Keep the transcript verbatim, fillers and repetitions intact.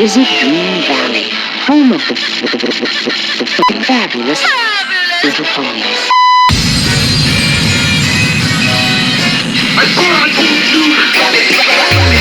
Visit Dream Valley, home of the, the, the, the, the, the fabulous little ponies. I thought I told you.